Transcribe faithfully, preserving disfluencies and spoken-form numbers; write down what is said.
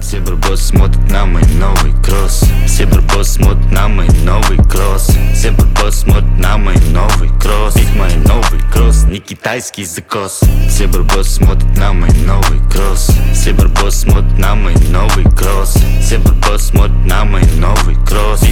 Все барбосы смотрят на мой новый кросс. Все барбосы смотрят на мой новый кросс. Все барбосы смотрят на мой новый кросс. Ведь мой новый кросс не китайский закос. Все барбосы смотрят на мой новый кросс. Все барбосы смотрят на мой новый кросс. Все барбосы смотрят на мой новый кросс.